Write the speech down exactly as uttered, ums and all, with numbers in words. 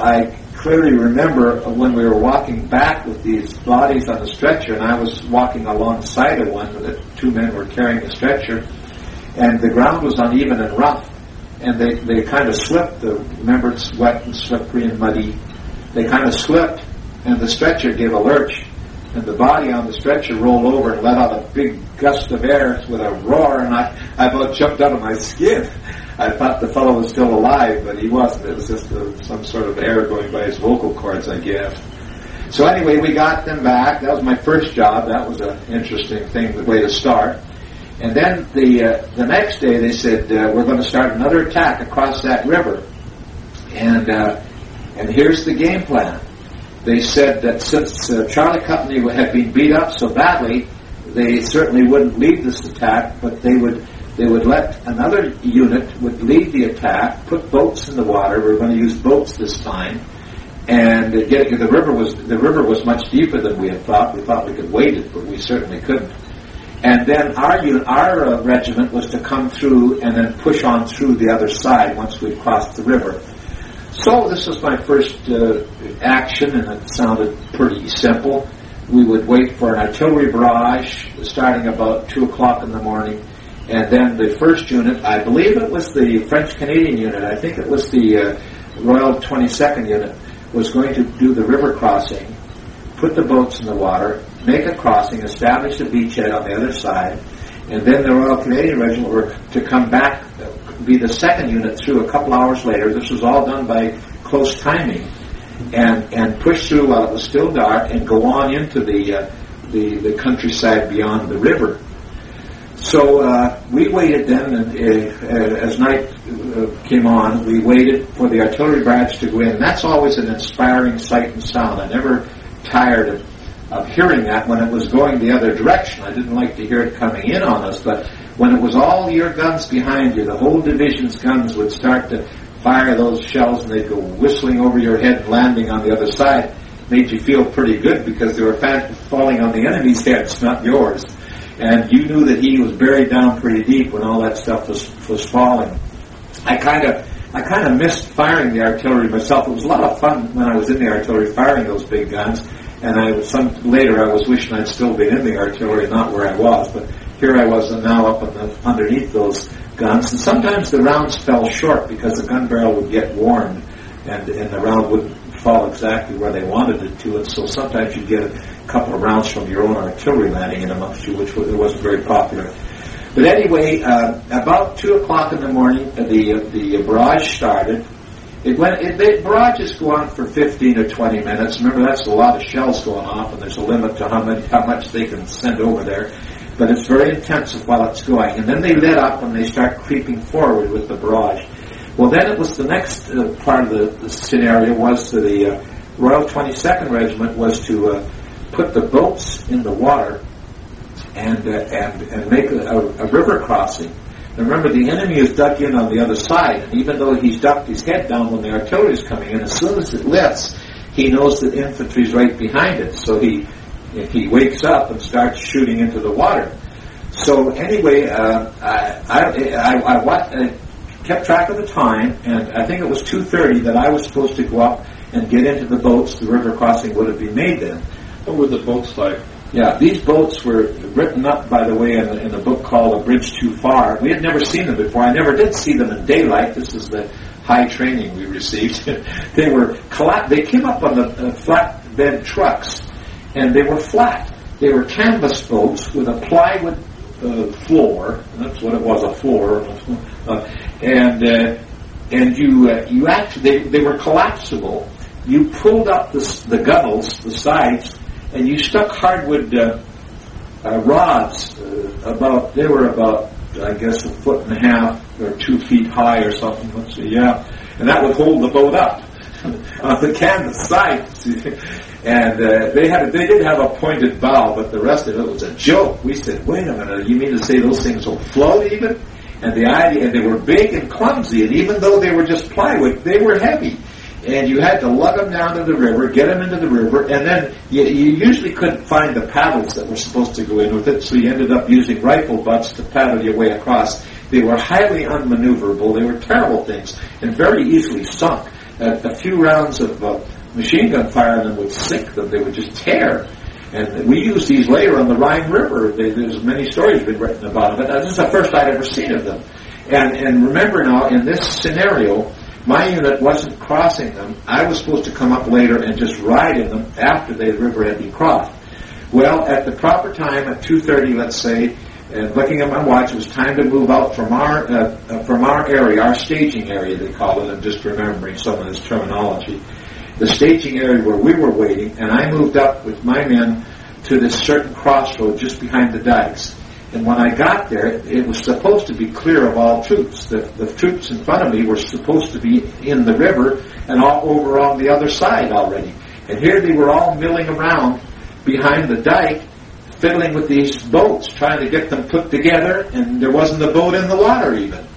I clearly remember when we were walking back with these bodies on the stretcher, and I was walking alongside of one, the two men were carrying the stretcher, and the ground was uneven and rough, and they, they kind of slipped. The, remember, it's wet and slippery and muddy. They kind of slipped, and the stretcher gave a lurch, and the body on the stretcher rolled over and let out a big gust of air with a roar, and I, I about jumped out of my skin. I thought the fellow was still alive, but he wasn't. It was just a, some sort of air going by his vocal cords, I guess. So anyway, we got them back. That was my first job. That was an interesting thing, the way to start. And then the uh, the next day they said, uh, we're going to start another attack across that river. And uh, and here's the game plan. They said that since uh, Charlie Company had been beat up so badly, they certainly wouldn't lead this attack, but they would they would let another unit would lead the attack, put boats in the water. We were going to use boats this time, and uh, get, the river was the river was much deeper than we had thought. We thought we could wade it, but we certainly couldn't. And then our unit, our uh, regiment was to come through and then push on through the other side once we crossed the river. So this was my first uh, action, and it sounded pretty simple. We would wait for an artillery barrage starting about two o'clock in the morning, and then the first unit, I believe it was the French-Canadian unit, I think it was the uh, Royal twenty-second unit, was going to do the river crossing, put the boats in the water, make a crossing, establish a beachhead on the other side, and then the Royal Canadian Regiment were to come back, be the second unit through a couple hours later. This was all done by close timing, and and push through while it was still dark and go on into the uh, the, the countryside beyond the river. So uh, we waited then, and uh, as night uh, came on, we waited for the artillery barrage to go in. That's always an inspiring sight and sound. I never tired of, of hearing that when it was going the other direction. I didn't like to hear it coming in on us, but when it was all your guns behind you, the whole division's guns would start to fire those shells, and they'd go whistling over your head and landing on the other side. Made you feel pretty good because they were falling on the enemy's heads, not yours. And you knew that he was buried down pretty deep when all that stuff was was falling. I kind of I kind of missed firing the artillery myself. It was a lot of fun when I was in the artillery firing those big guns. And I some later I was wishing I'd still been in the artillery, not where I was. But here I was now up in the, underneath those guns. And sometimes the rounds fell short because the gun barrel would get worn, and, and the round wouldn't fall exactly where they wanted it to. And so sometimes you'd get a couple of rounds from your own artillery landing in amongst you, which was, wasn't very popular. But anyway, uh, about two o'clock in the morning, uh, the uh, the barrage started. It went. It, the barrages go on for fifteen or twenty minutes. Remember, that's a lot of shells going off, and there's a limit to how much how much they can send over there. But it's very intensive while it's going, and then they let up and they start creeping forward with the barrage. Well, then it was the next uh, part of the, the scenario was the uh, Royal twenty-second Regiment was to uh, put the boats in the water and uh, and and make a, a, a river crossing. And remember, the enemy is dug in on the other side, and even though he's ducked his head down when the artillery is coming in, as soon as it lifts, he knows that infantry's right behind it. So he he wakes up and starts shooting into the water. So anyway, uh, I, I, I, I, I kept track of the time, and I think it was two thirty that I was supposed to go up and get into the boats. The river crossing would have been made then. What were the boats like? Yeah, these boats were written up, by the way, in, the, in a book called A Bridge Too Far. We had never seen them before. I never did see them in daylight. This is the high training we received. They were colla- They came up on the uh, flatbed trucks, and they were flat. They were canvas boats with a plywood uh, floor. That's what it was, a floor. Uh, and uh, and you uh, you actually they, they were collapsible. You pulled up the, the gunnels, the sides, and you stuck hardwood uh, uh, rods uh, about, they were about, I guess, a foot and a half or two feet high or something. Let's see, yeah. And that would hold the boat up on the canvas side. And uh, they had, they did have a pointed bow, but the rest of it was a joke. We said, wait a minute, you mean to say those things will float even? And the idea, and they were big and clumsy, and even though they were just plywood, they were heavy. And you had to lug them down to the river, get them into the river, and then you, you usually couldn't find the paddles that were supposed to go in with it, so you ended up using rifle butts to paddle your way across. They were highly unmaneuverable. They were terrible things and very easily sunk. a, a few rounds of uh, machine gun fire on them would sink them. They would just tear. And we used these later on the Rhine River. They, there's many stories been written about them. But this is the first I'd ever seen of them. And, and remember now, in this scenario, my unit wasn't crossing them. I was supposed to come up later and just ride in them after the river had been crossed. Well, at the proper time, at two thirty, let's say, and looking at my watch, it was time to move out from our uh, uh, from our area, our staging area, they call it. I'm just remembering some of this terminology. The staging area where we were waiting, and I moved up with my men to this certain crossroad just behind the dikes. And when I got there, it was supposed to be clear of all troops. The, the troops in front of me were supposed to be in the river and all over on the other side already. And here they were all milling around behind the dike, fiddling with these boats, trying to get them put together, and there wasn't a boat in the water even.